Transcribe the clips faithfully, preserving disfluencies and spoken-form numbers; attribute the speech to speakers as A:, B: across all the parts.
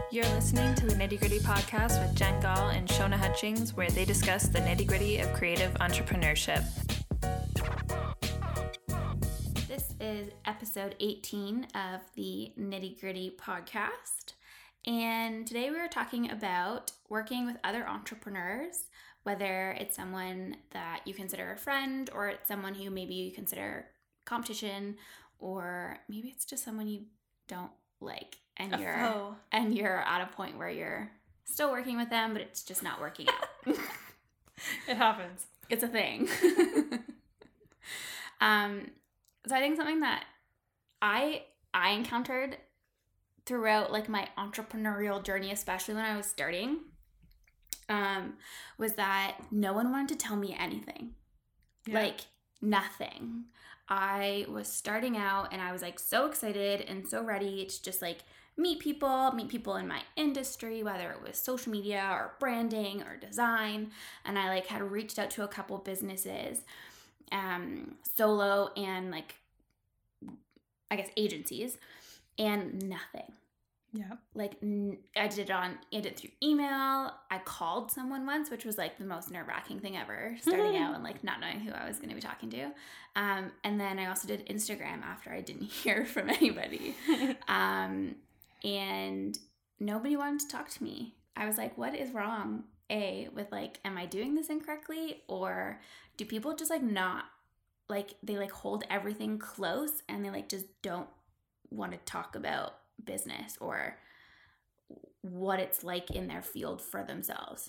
A: You're listening to the Nitty Gritty Podcast with Jen Gall and Shona Hutchings, where they discuss the nitty gritty of creative entrepreneurship. This is episode eighteen of the Nitty Gritty Podcast. And today we are talking about working with other entrepreneurs, whether it's someone that you consider a friend or it's someone who maybe you consider competition, or maybe it's just someone you don't like. And
B: A
A: you're
B: foe.
A: and you're at a point where you're still working with them, but it's just not working out.
B: It happens.
A: It's a thing. um, so I think something that I I encountered throughout like my entrepreneurial journey, especially when I was starting, um, was that no one wanted to tell me anything.
B: Yeah.
A: Like nothing. I was starting out and I was like so excited and so ready to just like meet people, meet people in my industry, whether it was social media or branding or design. And I like had reached out to a couple businesses, um, solo and like, I guess agencies, and nothing.
B: Yeah.
A: Like n- I did it on, I did it through email. I called someone once, which was like the most nerve wracking thing ever, starting out and like not knowing who I was going to be talking to. Um, and then I also did Instagram after I didn't hear from anybody. um, and nobody wanted to talk to me. I was like, what is wrong? A, with like, am I doing this incorrectly? Or do people just like not, like they like hold everything close and they like just don't want to talk about business or what it's like in their field for themselves?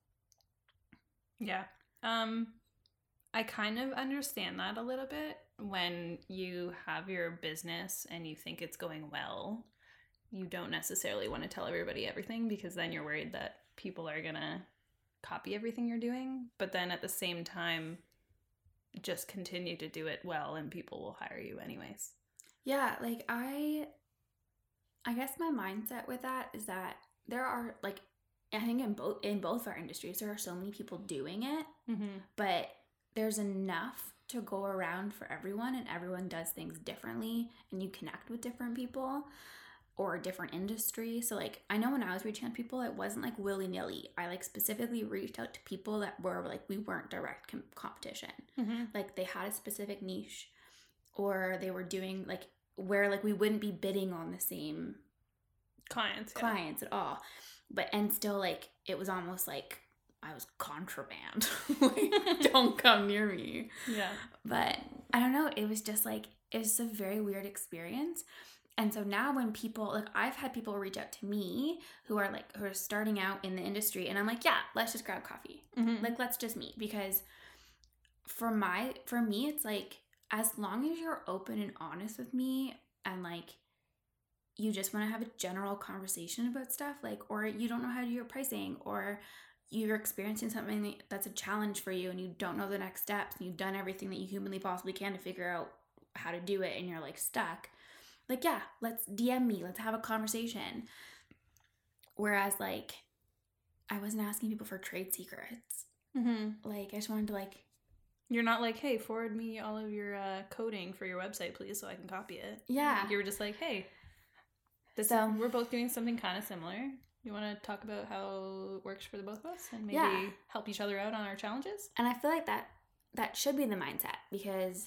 B: Yeah. Um, I kind of understand that a little bit. When you have your business and you think it's going well, you don't necessarily want to tell everybody everything because then you're worried that people are going to copy everything you're doing. But then at the same time, just continue to do it well and people will hire you anyways.
A: Yeah, like I I guess my mindset with that is that there are like, I think in both in both our industries there are so many people doing it,
B: Mm-hmm.
A: but there's enough to go around for everyone, and everyone does things differently, and you connect with different people or a different industry. So like I know when I was reaching out to people, it wasn't like willy-nilly. I like specifically reached out to people that were like, we weren't direct com- competition.
B: Mm-hmm.
A: Like they had a specific niche, or they were doing like where like we wouldn't be bidding on the same
B: Clients. Yeah.
A: clients at all. But and still like it was almost like I was contraband. Like, don't come near me.
B: Yeah.
A: But I don't know, it was just like it was a very weird experience. And so now when people like I've had people reach out to me who are like who are starting out in the industry, and I'm like, yeah, let's just grab coffee.
B: Mm-hmm.
A: Like let's just meet, because for my for me it's like as long as you're open and honest with me and like you just want to have a general conversation about stuff, like, or you don't know how to do your pricing, or you're experiencing something that's a challenge for you and you don't know the next steps and you've done everything that you humanly possibly can to figure out how to do it and you're like stuck, like, yeah, let's D M me, let's have a conversation. Whereas like I wasn't asking people for trade secrets.
B: Mm-hmm.
A: Like I just wanted to like,
B: You're not like, hey, forward me all of your uh, coding for your website, please, so I can copy it.
A: yeah.
B: You were just like, hey, this
A: So-
B: is, we're both doing something kind of similar. You want to talk about how it works for the both of us and maybe
A: Yeah.
B: help each other out on our challenges?
A: And I feel like that that should be the mindset, because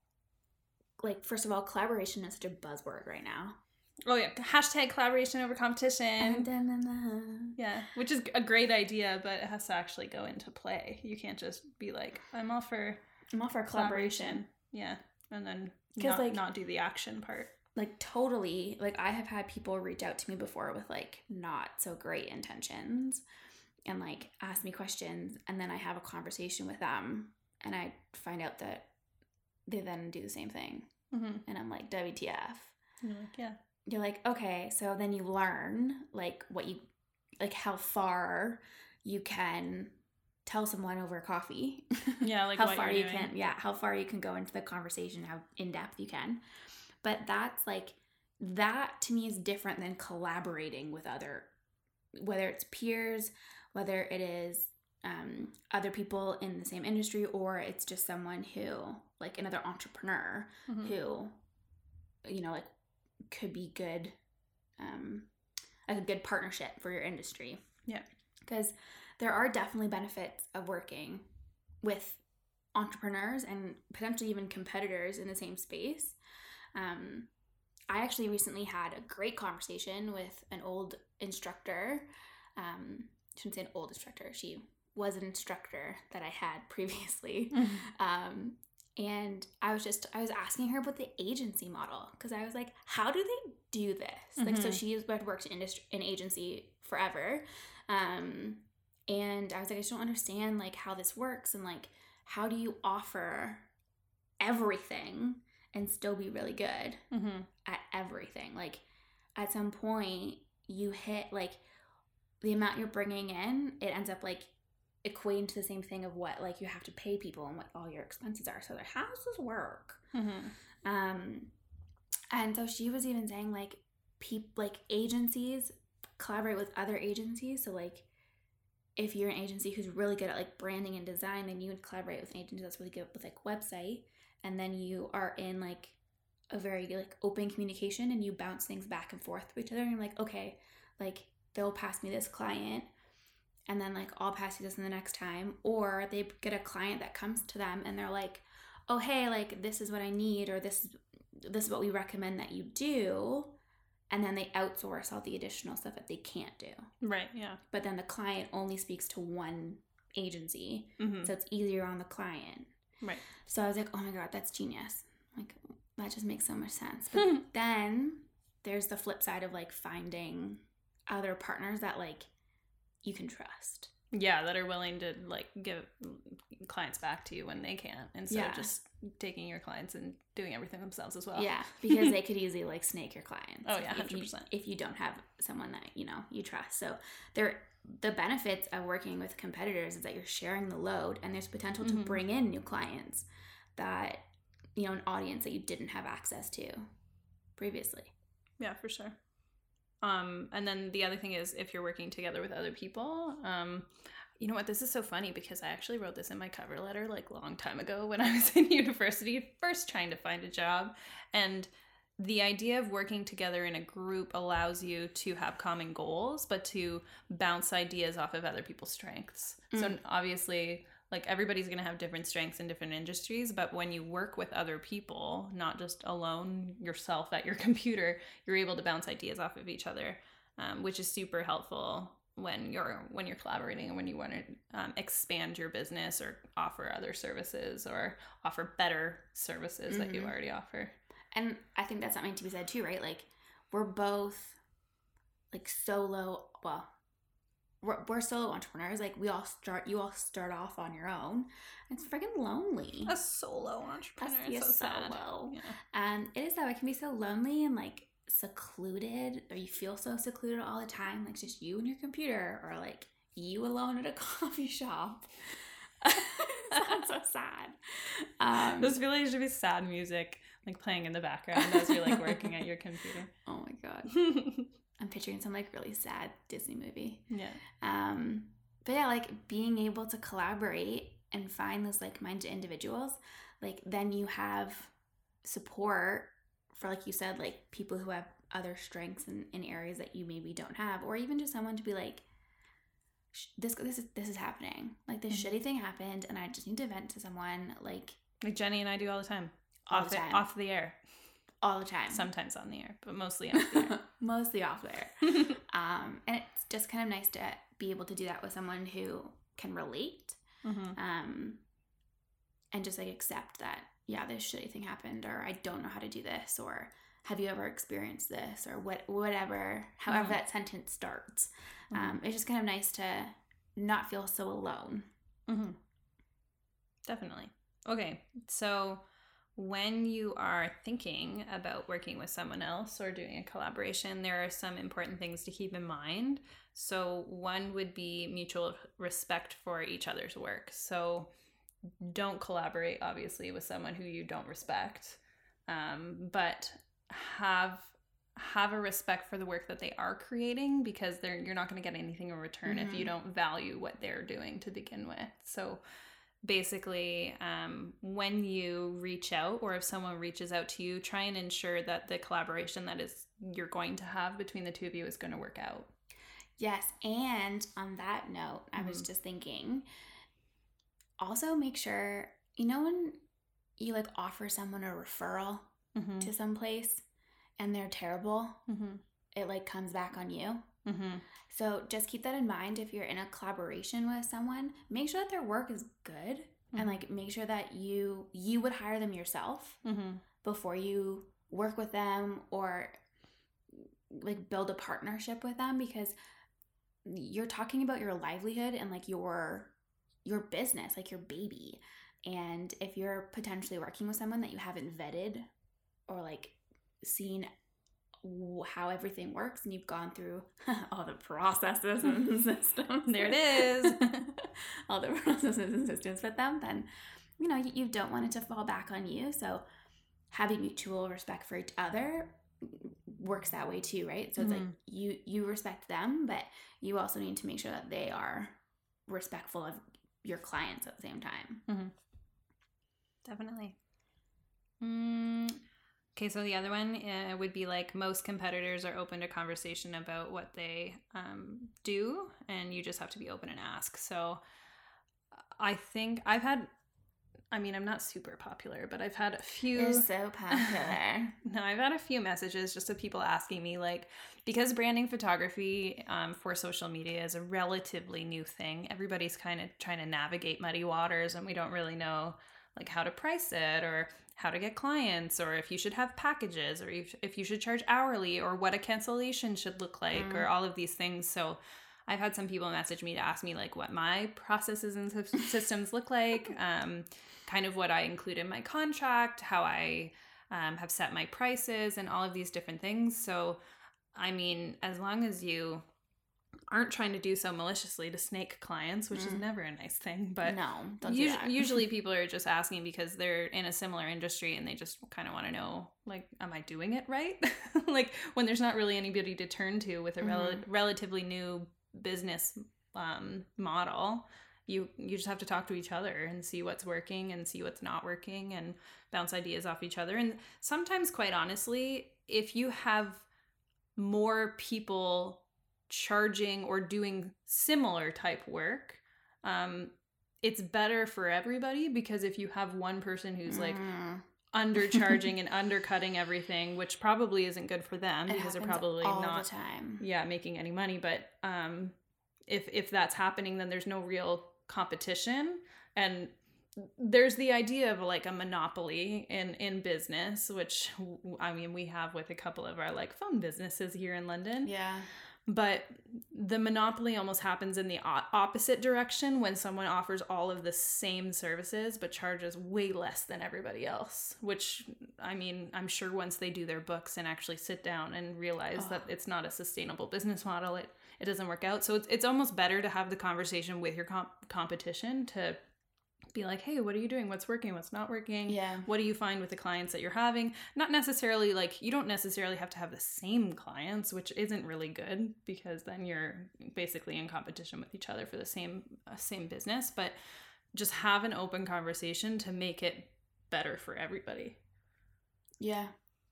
A: like first of all, collaboration is such a buzzword right now.
B: Oh, yeah. Hashtag collaboration over competition. Yeah, which is a great idea, but it has to actually go into play. You can't just be like, I'm all for
A: I'm all for collaboration.
B: collaboration. Yeah, and then
A: 'Cause,
B: not,
A: like-
B: not do the action part.
A: Like totally, like I have had people reach out to me before with like not so great intentions and like ask me questions, and then I have a conversation with them and I find out that they then do the same thing,
B: Mm-hmm.
A: and I'm like, W T F.
B: You're like, yeah.
A: You're like, okay, so then you learn like what you like how far you can tell someone over coffee.
B: Yeah, like
A: how
B: what
A: far
B: you're
A: you
B: doing.
A: can yeah how far you can go into the conversation, how in depth you can. But that's like, that to me is different than collaborating with other, whether it's peers, whether it is um, other people in the same industry, or it's just someone who, like another entrepreneur
B: Mhm.
A: who, you know, like could be good, um, a good partnership for your industry.
B: Yeah.
A: Because there are definitely benefits of working with entrepreneurs and potentially even competitors in the same space. Um, I actually recently had a great conversation with an old instructor. Um, I shouldn't say an old instructor. She was an instructor that I had previously. Mm-hmm. Um, and I was just, I was asking her about the agency model, because I was like, how do they do this? Mm-hmm. Like, so she had worked in industry, in agency forever. Um, and I was like, I just don't understand like how this works, and like, how do you offer everything and still be really good mm-hmm. at everything? Like, at some point you hit like the amount you're bringing in, it ends up like equating to the same thing of what like you have to pay people and what all your expenses are. So like, how does this work? Mm-hmm. Um, and so she was even saying like, peop- like agencies collaborate with other agencies. So like, if you're an agency who's really good at like branding and design, then you would collaborate with an agency that's really good with like website, and then you are in like a very like open communication and you bounce things back and forth with each other, and you're like, okay, like they'll pass me this client and then like I'll pass you this in the next time. Or they get a client that comes to them and they're like, oh hey, like this is what I need, or this is this is what we recommend that you do. And then they outsource all the additional stuff that they can't do.
B: Right, yeah.
A: But then the client only speaks to one agency,
B: mm-hmm.
A: so it's easier on the client.
B: Right.
A: So I was like, oh my God, that's genius. Like, that just makes so much sense. But then there's the flip side of like finding other partners that like you can trust.
B: Yeah, that are willing to like give clients back to you when they can't, instead yeah. of just taking your clients and doing everything themselves as well.
A: Yeah, because they could easily like snake your clients.
B: Oh yeah, one
A: hundred
B: hundred percent.
A: If you, if you don't have someone that, you know, you trust. So there, the benefits of working with competitors is that you're sharing the load, and there's potential to mm-hmm. bring in new clients that, you know, an audience that you didn't have access to previously.
B: Yeah, for sure. Um, and then the other thing is, if you're working together with other people, um, you know what, this is so funny because I actually wrote this in my cover letter like a long time ago when I was in university, first trying to find a job. And the idea of working together in a group allows you to have common goals, but to bounce ideas off of other people's strengths. Mm. So obviously, like everybody's going to have different strengths in different industries, but when you work with other people, not just alone yourself at your computer, you're able to bounce ideas off of each other, um, which is super helpful when you're when you're collaborating and when you want to um, expand your business or offer other services or offer better services mm-hmm. that you already offer.
A: And I think that's something to be said too, right? Like, we're both like solo, well, We're, we're solo entrepreneurs. Like, we all start, you all start off on your own. It's freaking lonely.
B: A solo entrepreneur.
A: That's
B: is so
A: solo.
B: sad. Yeah.
A: And it is that. It can be so lonely and like secluded, or you feel so secluded all the time. Like, just you and your computer, or like you alone at a coffee shop. Sounds so sad. Um,
B: this feel like it should be sad music, like playing in the background as you're like working at your computer.
A: Oh my God. I'm picturing some like really sad Disney movie.
B: Yeah.
A: Um, but yeah, like being able to collaborate and find those like-minded individuals, like then you have support for, like you said, like people who have other strengths in, in areas that you maybe don't have, or even just someone to be like, this this is this is happening. Like this mm-hmm. shitty thing happened, and I just need to vent to someone. Like
B: like Jenny and I do all the time.
A: All
B: off
A: the time.
B: The, off the air.
A: All the time.
B: Sometimes on the air, but mostly off the air.
A: Mostly off the air. um, and it's just kind of nice to be able to do that with someone who can relate.
B: Mm-hmm.
A: Um, and just like accept that, yeah, this shitty thing happened, or I don't know how to do this, or have you ever experienced this, or what, whatever, however mm-hmm. that sentence starts. Mm-hmm. Um, it's just kind of nice to not feel so alone.
B: Mm-hmm. Definitely. Okay, so when you are thinking about working with someone else or doing a collaboration, there are some important things to keep in mind. So one would be mutual respect for each other's work. So don't collaborate, obviously, with someone who you don't respect, um, but have have a respect for the work that they are creating, because they're you're not going to get anything in return mm-hmm. if you don't value what they're doing to begin with. So basically, um, when you reach out, or if someone reaches out to you, try and ensure that the collaboration that is you're going to have between the two of you is going to work out.
A: Yes. And on that note, I mm-hmm. was just thinking, also make sure, you know, when you like offer someone a referral mm-hmm. to some place and they're terrible, mm-hmm. it like comes back on you. Mm-hmm. So just keep that in mind. If you're in a collaboration with someone, make sure that their work is good mm-hmm. and like make sure that you you would hire them yourself mm-hmm. before you work with them or like build a partnership with them, because you're talking about your livelihood and like your your business, like your baby. And if you're potentially working with someone that you haven't vetted or like seen how everything works, and you've gone through all the processes and systems,
B: there it is,
A: all the processes and systems with them, then you know you, you don't want it to fall back on you. So having mutual respect for each other works that way too, right? So it's mm-hmm. like you you respect them, but you also need to make sure that they are respectful of your clients at the same time.
B: Mm-hmm. Definitely. Mm. Okay, so the other one uh, would be like, most competitors are open to conversation about what they um, do, and you just have to be open and ask. So I think I've had, I mean, I'm not super popular, but I've had a few.
A: You're so popular.
B: No, I've had a few messages just of people asking me, like, because branding photography um, for social media is a relatively new thing. Everybody's kind of trying to navigate muddy waters, and we don't really know like how to price it, or how to get clients, or if you should have packages, or if, if you should charge hourly, or what a cancellation should look like, mm. or all of these things. So I've had some people message me to ask me like what my processes and systems look like, um, kind of what I include in my contract, how I um, have set my prices, and all of these different things. So, I mean, as long as you aren't trying to do so maliciously to snake clients, which mm. is never a nice thing, but
A: no, don't do
B: usually,
A: that.
B: usually people are just asking because they're in a similar industry and they just kind of want to know, like, am I doing it right? Like when there's not really anybody to turn to with a rel- mm-hmm. relatively new business um, model. You you just have to talk to each other and see what's working and see what's not working and bounce ideas off each other. And sometimes, quite honestly, if you have more people charging or doing similar type work, um, it's better for everybody, because if you have one person who's like mm. undercharging and undercutting everything, which probably isn't good for them,
A: it
B: because they're probably
A: all
B: not
A: the time.
B: yeah making any money. But um, if if that's happening, then there's no real competition. And there's the idea of like a monopoly in in business, which I mean we have with a couple of our like phone businesses here in London.
A: Yeah.
B: But the monopoly almost happens in the opposite direction, when someone offers all of the same services but charges way less than everybody else, which, I mean, I'm sure once they do their books and actually sit down and realize oh. that it's not a sustainable business model, it, it doesn't work out. So it's, it's almost better to have the conversation with your comp- competition to be like, hey, what are you doing? What's working? What's not working?
A: Yeah.
B: What do you find with the clients that you're having? Not necessarily like, you don't necessarily have to have the same clients, which isn't really good, because then you're basically in competition with each other for the same uh, same business. But just have an open conversation to make it better for everybody.
A: Yeah.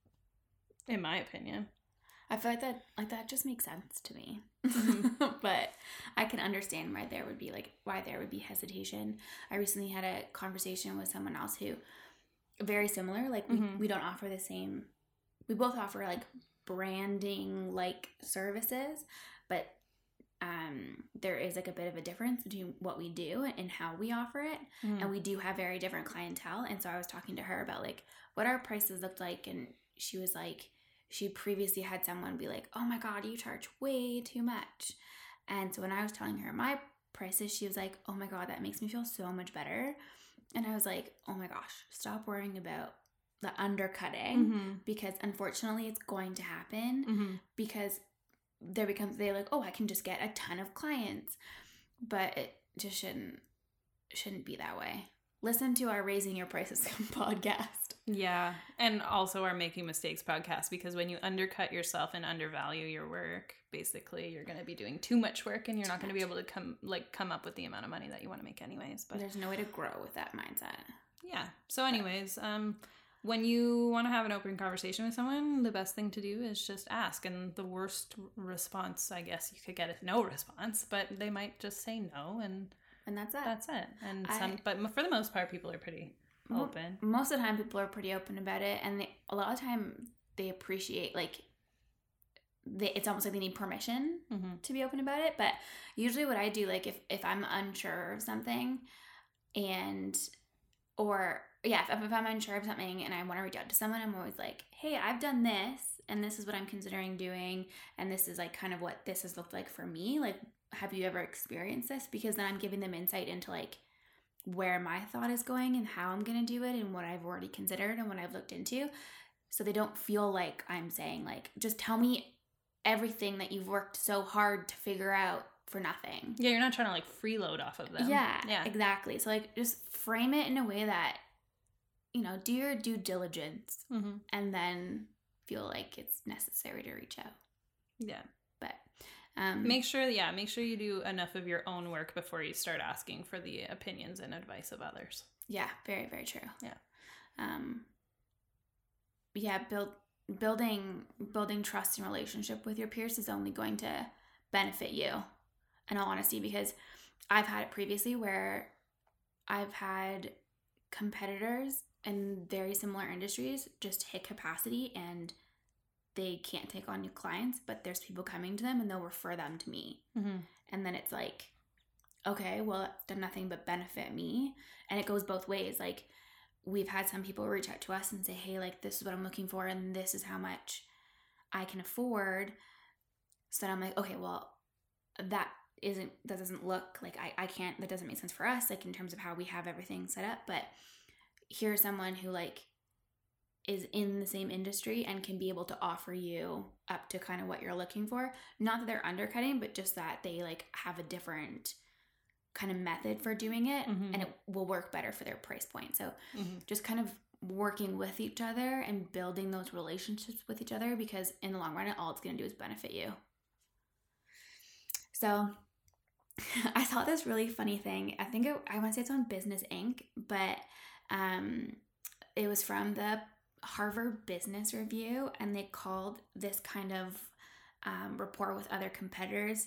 B: In my opinion.
A: I feel like that like that just makes sense to me. Mm-hmm. But I can understand why there would be like why there would be hesitation. I recently had a conversation with someone else who very similar, like we, mm-hmm. we don't offer the same, we both offer like branding like services, but um there is like a bit of a difference between what we do and how we offer it. Mm-hmm. And we do have very different clientele. And so I was talking to her about like what our prices looked like, and she was like, she previously had someone be like, oh my God, you charge way too much. And so when I was telling her my prices, she was like, oh my God, that makes me feel so much better. And I was like, oh my gosh, stop worrying about the undercutting, mm-hmm. because unfortunately it's going to happen, mm-hmm. because there becomes, they're like, oh, I can just get a ton of clients. But it just shouldn't, shouldn't be that way. Listen to our Raising Your Prices podcast.
B: Yeah. And also our Making Mistakes podcast, because when you undercut yourself and undervalue your work, basically you're going to be doing too much work and you're too not going to be able to come like come up with the amount of money that you want to make anyways. But
A: there's no way to grow with that mindset.
B: Yeah. So anyways, um, when you want to have an open conversation with someone, the best thing to do is just ask. And the worst response, I guess you could get is no response, but they might just say no, and
A: and that's it.
B: That's it. And
A: I,
B: some, but for the most part, people are pretty open.
A: Most of the time, people are pretty open about it, and they, a lot of the time they appreciate like. They, it's almost like they need permission mm-hmm. to be open about it. But usually, what I do, like if if I'm unsure of something, and or yeah, if, if I'm unsure of something and I want to reach out to someone, I'm always like, hey, I've done this and this is what I'm considering doing. And this is like kind of what this has looked like for me. Like, have you ever experienced this? Because then I'm giving them insight into like where my thought is going and how I'm going to do it and what I've already considered and what I've looked into. So they don't feel like I'm saying like, just tell me everything that you've worked so hard to figure out for nothing.
B: Yeah, you're not trying to like freeload off of them.
A: Yeah, yeah, exactly. So like just frame it in a way that, you know, do your due diligence mm-hmm. and then feel like it's necessary to reach out.
B: Yeah.
A: But um,
B: make sure, yeah, make sure you do enough of your own work before you start asking for the opinions and advice of others.
A: Yeah, very, very true.
B: Yeah.
A: Um. Yeah, build building building trust and relationship with your peers is only going to benefit you, in all honesty, because I've had it previously where I've had competitors in very similar industries just hit capacity and they can't take on new clients, but there's people coming to them and they'll refer them to me. Mm-hmm. And then it's like, okay, well, it's done nothing but benefit me. And it goes both ways. Like, we've had some people reach out to us and say, hey, like, this is what I'm looking for and this is how much I can afford. So then I'm like, okay, well, that isn't, that doesn't look like I, I can't, that doesn't make sense for us, like in terms of how we have everything set up. But here's someone who like is in the same industry and can be able to offer you up to kind of what you're looking for. Not that they're undercutting, but just that they like have a different kind of method for doing it mm-hmm. and it will work better for their price point. So mm-hmm. just kind of working with each other and building those relationships with each other, because in the long run, all it's going to do is benefit you. So I saw this really funny thing. I think it, I want to say it's on Business Incorporated, but um, it was from the Harvard Business Review, and they called this kind of um, rapport with other competitors.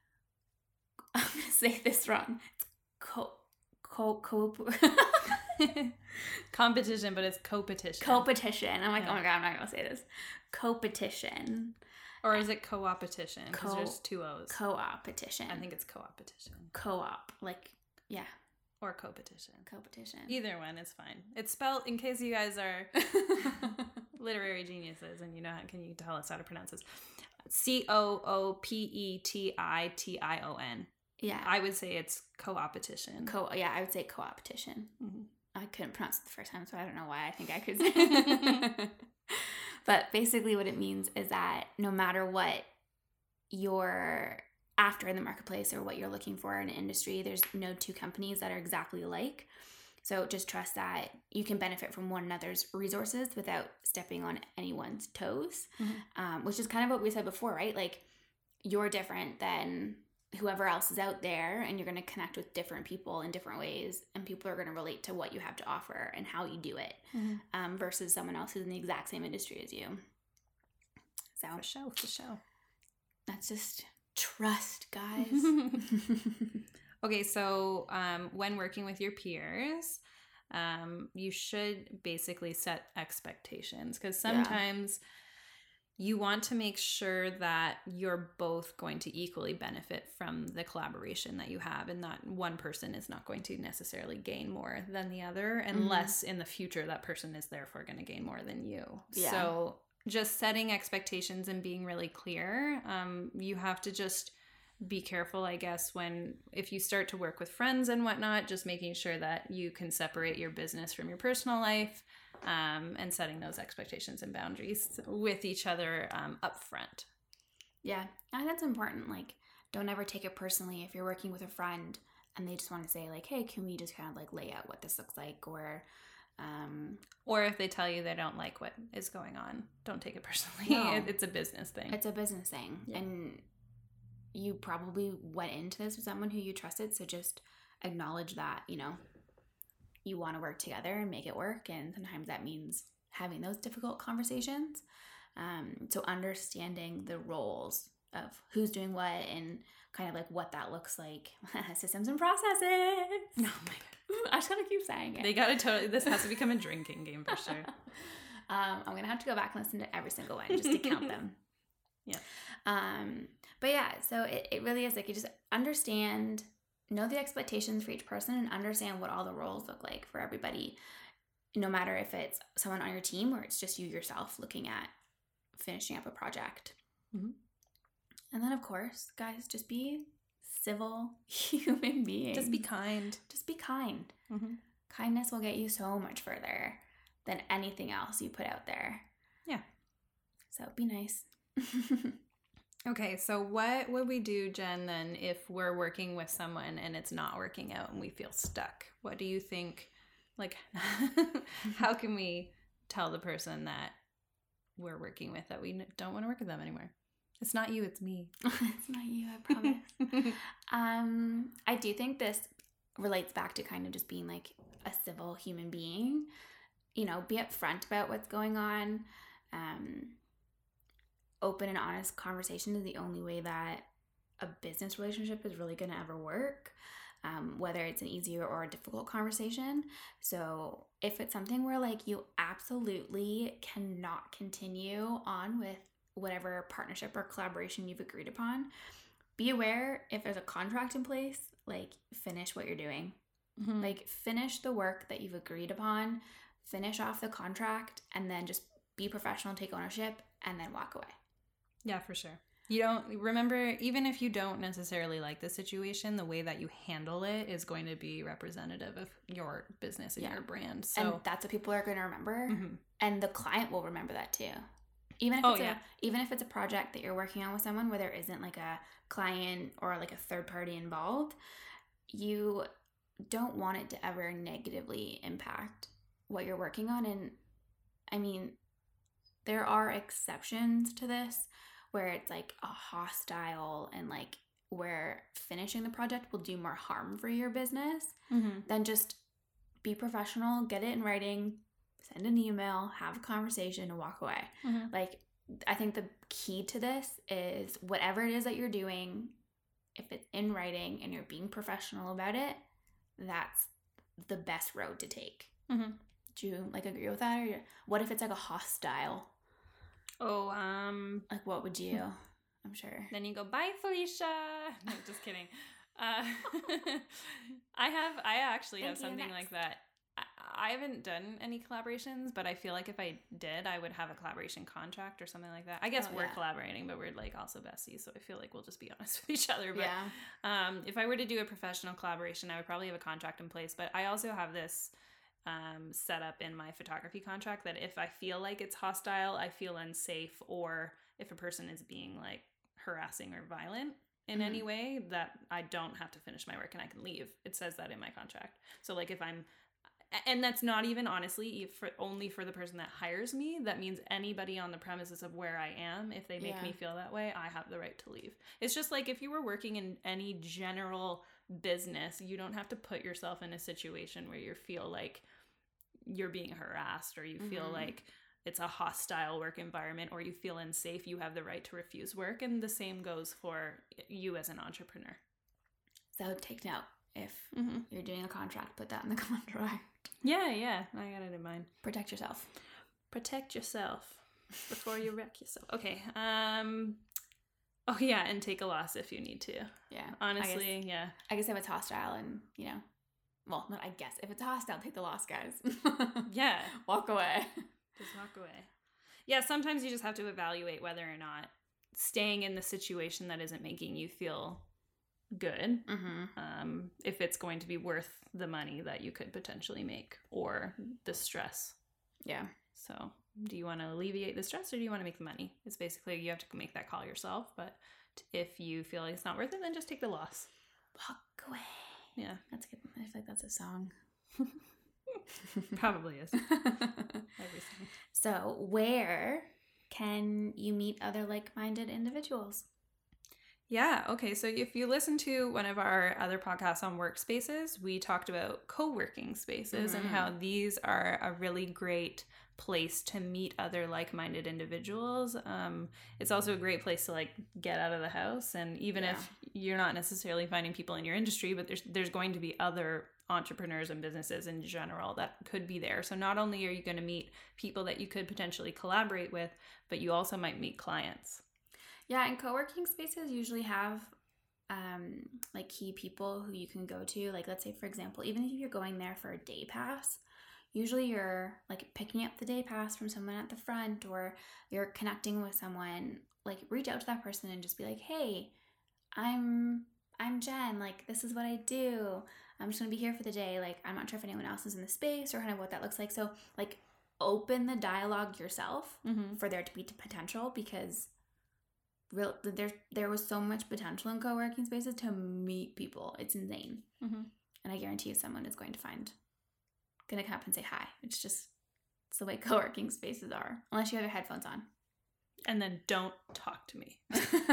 A: I'm going to say this wrong. It's co co co
B: competition, but it's co-petition.
A: Co-petition. I'm like, yeah. Oh my God, I'm not going to say this. Co-petition.
B: Or is it co-opetition? Because
A: Co-
B: there's two O's.
A: Co-opetition.
B: I think it's co-opetition.
A: Co-op. Like, yeah.
B: Or co-petition.
A: Co-petition.
B: Either one is fine. It's spelled, in case you guys are literary geniuses and you know how, can you tell us how to pronounce this? C O O P E T I T I O N.
A: Yeah.
B: I would say it's co-opetition.
A: Co- yeah, I would say co-opetition. Mm-hmm. I couldn't pronounce it the first time, so I don't know why I think I could say it. But basically what it means is that no matter what you're after in the marketplace or what you're looking for in an industry, there's no two companies that are exactly alike. So just trust that you can benefit from one another's resources without stepping on anyone's toes, mm-hmm. um, which is kind of what we said before, right? Like, you're different than whoever else is out there, and you're going to connect with different people in different ways, and people are going to relate to what you have to offer and how you do it, mm-hmm. um, versus someone else who's in the exact same industry as you. So
B: for sure, for sure.
A: That's just trust, guys.
B: Okay, so um, when working with your peers, um, you should basically set expectations, because sometimes yeah. you want to make sure that you're both going to equally benefit from the collaboration that you have, and that one person is not going to necessarily gain more than the other, unless mm-hmm. in the future that person is therefore going to gain more than you. Yeah. So just setting expectations and being really clear. Um, you have to just be careful, I guess, when if you start to work with friends and whatnot, just making sure that you can separate your business from your personal life, um, and setting those expectations and boundaries with each other um, up front.
A: Yeah, I think that's important. Like, don't ever take it personally if you're working with a friend and they just want to say like, hey, can we just kind of like lay out what this looks like, or Um,
B: or if they tell you they don't like what is going on, don't take it personally.
A: No.
B: It, it's a business thing.
A: It's a business thing.
B: Yeah.
A: And you probably went into this with someone who you trusted. So just acknowledge that, you know, you want to work together and make it work. And sometimes that means having those difficult conversations. Um, so understanding the roles of who's doing what and kind of like what that looks like. Systems and processes.
B: Oh my God.
A: I just gotta keep saying it.
B: They gotta totally, this has to become a drinking game for sure.
A: um, I'm gonna have to go back and listen to every single one just to count them.
B: Yeah.
A: Um, but yeah, so it, it really is like you just understand, know the expectations for each person and understand what all the roles look like for everybody, no matter if it's someone on your team or it's just you yourself looking at finishing up a project.
B: Mm-hmm.
A: And then, of course, guys, just be civil human beings.
B: Just be kind.
A: Just be kind.
B: Mm-hmm.
A: Kindness will get you so much further than anything else you put out there.
B: Yeah.
A: So be nice.
B: Okay, so what would we do, Jen, then if we're working with someone and it's not working out and we feel stuck? What do you think, like, how can we tell the person that we're working with that we don't want to work with them anymore? It's not you, it's me.
A: It's not you, I promise. um, I do think this relates back to kind of just being like a civil human being. You know, be upfront about what's going on. Um, open and honest conversation is the only way that a business relationship is really going to ever work, um, whether it's an easier or a difficult conversation. So if it's something where like you absolutely cannot continue on with whatever partnership or collaboration you've agreed upon, be aware if there's a contract in place, like finish what you're doing.
B: Mm-hmm.
A: Like finish the work that you've agreed upon, finish off the contract, and then just be professional, take ownership, and then walk away.
B: Yeah, for sure. You don't remember, even if you don't necessarily like the situation, the way that you handle it is going to be representative of your business and
A: Yeah.
B: your brand. So
A: And that's what people are going to remember.
B: Mhm.
A: And the client will remember that too. Even if
B: Oh,
A: it's
B: yeah.
A: a, even if it's a project that you're working on with someone where there isn't like a client or like a third party involved, you don't want it to ever negatively impact what you're working on. And I mean, there are exceptions to this where it's like a hostile and like where finishing the project will do more harm for your business
B: Mhm.
A: than just be professional, get it in writing, send an email, have a conversation, and walk away.
B: Mhm.
A: Like, I think the key to this is whatever it is that you're doing, if it's in writing and you're being professional about it, that's the best road to take.
B: Mhm.
A: Do you like agree with that? Or what if it's like a hostile?
B: Oh, um,
A: Like, what would you? I'm sure.
B: then you go, bye, Felicia. No, just kidding. Uh, I have, I actually have
A: Thank you,
B: something
A: next.
B: like that. I, I haven't done any collaborations, but I feel like if I did, I would have a collaboration contract or something like that. I guess
A: Oh,
B: we're
A: yeah.
B: collaborating, but we're like also besties, so I feel like we'll just be honest with each other. But
A: Yeah.
B: um, if I were to do a professional collaboration, I would probably have a contract in place. But I also have this um, set up in my photography contract that if I feel like it's hostile, I feel unsafe, or if a person is being like harassing or violent in
A: Mhm.
B: any way, that I don't have to finish my work and I can leave. It says that in my contract. So like if I'm, and that's not even honestly for only for the person that hires me. That means anybody on the premises of where I am, if they make
A: Yeah.
B: me feel that way, I have the right to leave. It's just like if you were working in any general business, you don't have to put yourself in a situation where you feel like you're being harassed or you feel
A: Mhm.
B: like it's a hostile work environment or you feel unsafe. You have the right to refuse work, and the same goes for you as an entrepreneur.
A: So take note. If
B: Mm-hmm.
A: you're doing a contract, put that in the contract.
B: Yeah, yeah, I got it in mind.
A: Protect yourself.
B: Protect yourself before you wreck yourself. Okay. Um. Oh yeah, and take a loss if you need to.
A: Yeah.
B: Honestly,
A: I guess,
B: yeah.
A: I guess if it's hostile and, you know, well, not I guess. If it's hostile, take the loss, guys.
B: Yeah.
A: Walk away.
B: Just walk away. Yeah, sometimes you just have to evaluate whether or not staying in the situation that isn't making you feel good,
A: Mm-hmm.
B: um, if it's going to be worth the money that you could potentially make or the stress.
A: Yeah.
B: So do you want to alleviate the stress or do you want to make the money? It's basically, you have to make that call yourself. But if you feel like it's not worth it, then just take the loss.
A: Walk away.
B: Yeah.
A: That's good. I feel like that's a song.
B: Probably is. Everything.
A: So where can you meet other like-minded individuals?
B: Yeah, okay. So if you listen to one of our other podcasts on workspaces, we talked about co-working spaces mm-hmm. and how these are a really great place to meet other like-minded individuals. Um, it's also a great place to like get out of the house, and even yeah. if you're not necessarily finding people in your industry, but there's there's going to be other entrepreneurs and businesses in general that could be there. So not only are you going to meet people that you could potentially collaborate with, but you also might meet clients.
A: Yeah, and co-working spaces usually have um, like key people who you can go to. Like, let's say, for example, even if you're going there for a day pass, usually you're like picking up the day pass from someone at the front, or you're connecting with someone. Like, reach out to that person and just be like, hey, I'm I'm Jen. Like, this is what I do. I'm just going to be here for the day. Like, I'm not sure if anyone else is in the space or kind of what that looks like. So, like, open the dialogue yourself mm-hmm. for there to be potential, because real there there was so much potential in co-working spaces to meet people. It's insane. Mm-hmm. And I guarantee you someone is going to find gonna come up and say hi. It's just it's the way co-working spaces are, unless you have your headphones on,
B: and then don't talk to me.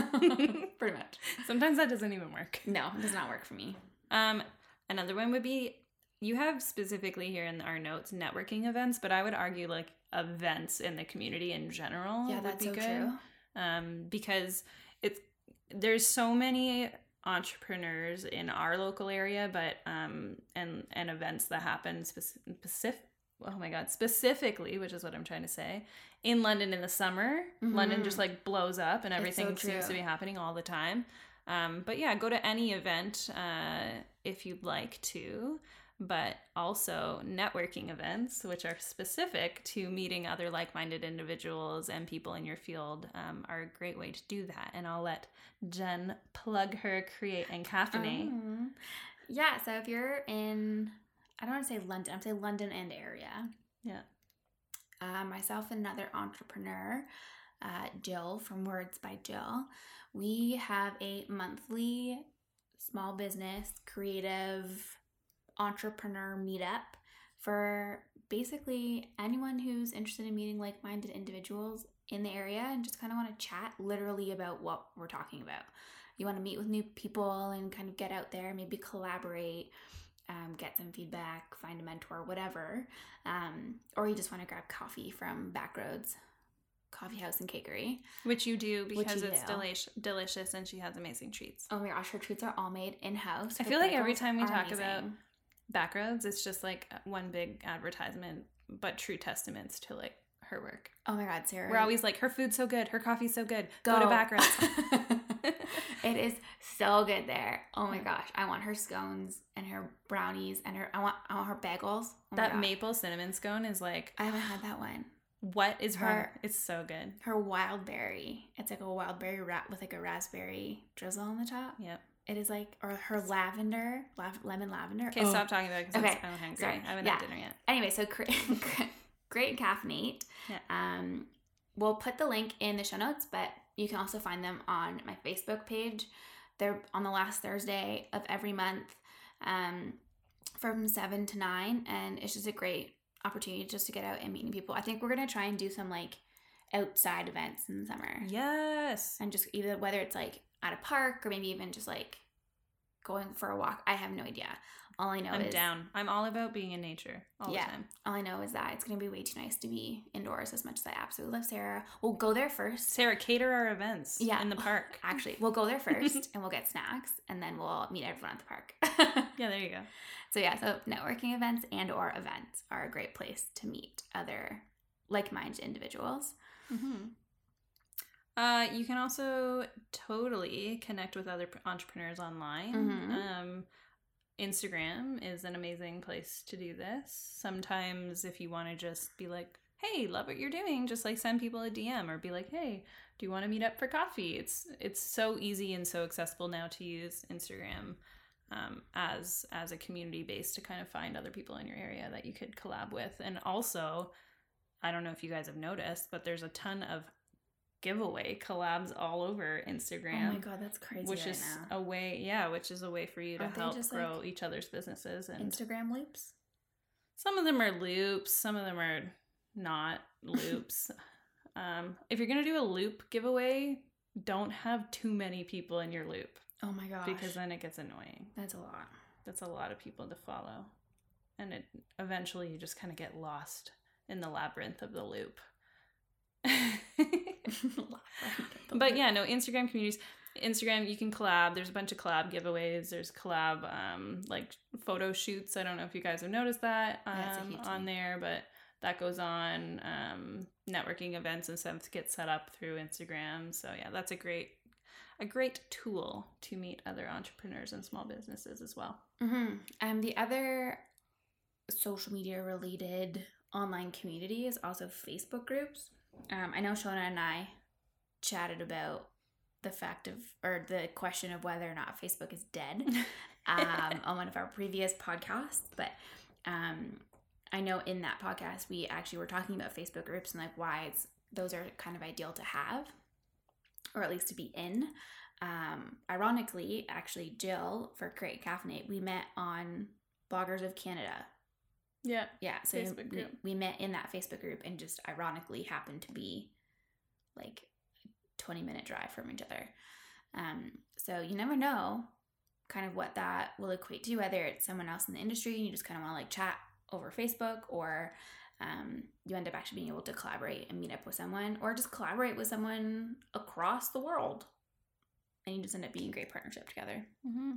A: Pretty much.
B: Sometimes that doesn't even work.
A: No, it does not work for me.
B: Um another one would be, you have specifically here in our notes networking events, but I would argue like events in the community in general.
A: Yeah, that's would be so good. True.
B: Um, because it's there's so many entrepreneurs in our local area, but um, and and events that happen specific. Oh my God, specifically, which is what I'm trying to say, in London in the summer. Mm-hmm. London just like blows up, and everything so seems to be happening all the time. Um, but yeah, go to any event uh, if you'd like to. But also networking events, which are specific to meeting other like-minded individuals and people in your field, um, are a great way to do that. And I'll let Jen plug her Create and Caffeinate.
A: Um, yeah, so if you're in, I don't want to say London, I'm saying London and area.
B: Yeah.
A: Uh, myself and another entrepreneur, uh, Jill from Words by Jill, we have a monthly small business creative entrepreneur meetup for basically anyone who's interested in meeting like-minded individuals in the area and just kind of want to chat literally about what we're talking about. You want to meet with new people and kind of get out there, maybe collaborate, um, get some feedback, find a mentor, whatever. Um, or you just want to grab coffee from Backroads Coffee House and Cakery.
B: Which you do because you it's delicious, delicious and she has amazing treats.
A: Oh my gosh, her treats are all made in-house.
B: I feel like every time we talk amazing. about Backroads, it's just like one big advertisement, but true testaments to like her work.
A: Oh my God, Sarah.
B: We're always like, her food's so good, her coffee's so good. Go, Go to Backroads.
A: It is so good there. Oh my gosh, I want her scones and her brownies and her I want I want her bagels. Oh
B: that maple cinnamon scone is like,
A: I haven't had that one.
B: What is her? Wrong? It's so good.
A: Her wild berry. It's like a wild berry wrap with like a raspberry drizzle on the top.
B: Yep.
A: It is like, or her lavender, lav- lemon lavender.
B: Okay, oh. Stop talking about it because okay. I'm hungry. Sorry. I haven't yeah. had dinner yet.
A: Anyway, so Create and Caffeinate. Yeah. Um, we'll put the link in the show notes, but you can also find them on my Facebook page. They're on the last Thursday of every month, um, from seven to nine, and it's just a great opportunity just to get out and meet people. I think we're gonna try and do some like outside events in the summer.
B: Yes.
A: And just either whether it's like at a park or maybe even just like going for a walk. I have no idea. All I know
B: I'm
A: is... I'm
B: down. I'm all about being in nature all yeah, the time.
A: All I know is that it's going to be way too nice to be indoors as much as I absolutely love Sarah. We'll go there first.
B: Sarah, cater our events yeah. in the park.
A: Actually, we'll go there first and we'll get snacks and then we'll meet everyone at the park.
B: Yeah, there you go.
A: So yeah, so networking events and or events are a great place to meet other like-minded individuals.
B: Mm-hmm. Uh, you can also totally connect with other entrepreneurs online. Mm-hmm. Um, Instagram is an amazing place to do this. Sometimes if you want to just be like, hey, love what you're doing, just like send people a D M or be like, hey, do you want to meet up for coffee? It's it's so easy and so accessible now to use Instagram um, as as a community base to kind of find other people in your area that you could collab with. And also, I don't know if you guys have noticed, but there's a ton of giveaway collabs all over Instagram.
A: Oh my God, that's crazy.
B: Which
A: right
B: is
A: now.
B: a way, yeah, which is a way for you to
A: Aren't
B: help
A: just,
B: grow
A: like,
B: each other's businesses and
A: Instagram loops.
B: Some of them are loops. Some of them are not loops. um, if you're going to do a loop giveaway, don't have too many people in your loop.
A: Oh my gosh.
B: Because then it gets annoying.
A: That's a lot.
B: That's a lot of people to follow. And it eventually you just kind of get lost in the labyrinth of the loop. But yeah, no, Instagram communities. Instagram, you can collab. There's a bunch of collab giveaways. There's collab um, like photo shoots. I don't know if you guys have noticed that um, on there, but that goes on. Um, networking events and stuff get set up through Instagram. So yeah, that's a great a great tool to meet other entrepreneurs and small businesses as well.
A: Mm-hmm. Um, the other social media related online community is also Facebook groups. Um, I know Shona and I chatted about the fact of, or the question of whether or not Facebook is dead um, on one of our previous podcasts. But um, I know in that podcast, we actually were talking about Facebook groups and like why it's, those are kind of ideal to have, or at least to be in. Um, ironically, actually, Jill for Create Caffeinate, we met on Bloggers of Canada.
B: Yeah.
A: Yeah. So
B: Facebook
A: we,
B: group.
A: we met in that Facebook group and just ironically happened to be like twenty minute drive from each other. Um, so you never know kind of what that will equate to, whether it's someone else in the industry and you just kind of want to like chat over Facebook, or um, you end up actually being able to collaborate and meet up with someone, or just collaborate with someone across the world. And you just end up being a great partnership together.
B: Mm-hmm.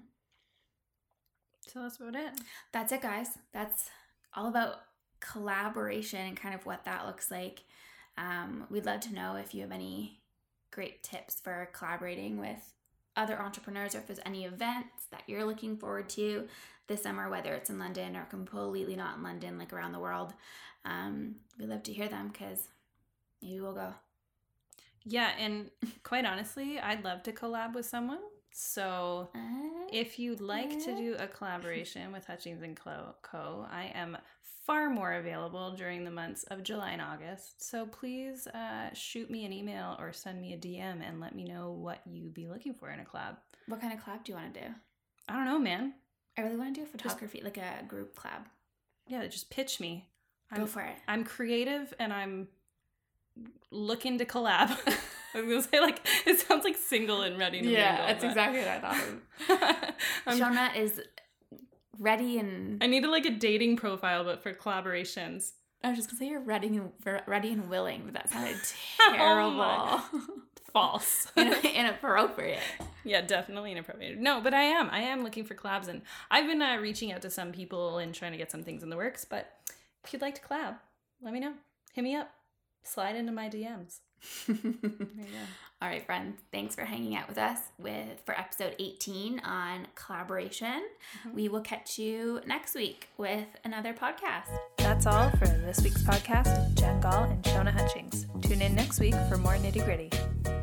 B: So that's about it.
A: That's it, guys. That's all about collaboration and kind of what that looks like. Um, we'd love to know if you have any great tips for collaborating with other entrepreneurs, or if there's any events that you're looking forward to this summer, whether it's in London or completely not in London, like around the world. Um, we'd love to hear them because maybe we'll go.
B: Yeah, and quite honestly, I'd love to collab with someone. So
A: Uh,
B: if you'd like to do a collaboration with Hutchings and Co., I am far more available during the months of July and August. So please uh, shoot me an email or send me a D M and let me know what you'd be looking for in a collab.
A: what kind of collab do you want to do?
B: I don't know, man.
A: I really want to do a photography, just, like a group collab.
B: Yeah, just pitch me. I'm,
A: Go for it. I'm
B: creative and I'm looking to collab. I was gonna say, like, it sounds like single and ready to mingle.
A: Yeah, that's exactly what I thought of. Shona is ready and...
B: I needed, like, a dating profile, but for collaborations.
A: I was just gonna say you're ready and, ready and willing, but that sounded terrible.
B: Oh False.
A: Inappropriate.
B: Yeah, definitely inappropriate. No, but I am. I am looking for collabs, and I've been uh, reaching out to some people and trying to get some things in the works, but if you'd like to collab, let me know. Hit me up. Slide into my D Ms. There you go.
A: All right, friends. Thanks for hanging out with us with for episode eighteen on collaboration. Mm-hmm. We will catch you next week with another podcast.
B: That's all for this week's podcast of Jen Gall and Shona Hutchings. Tune in next week for more nitty gritty.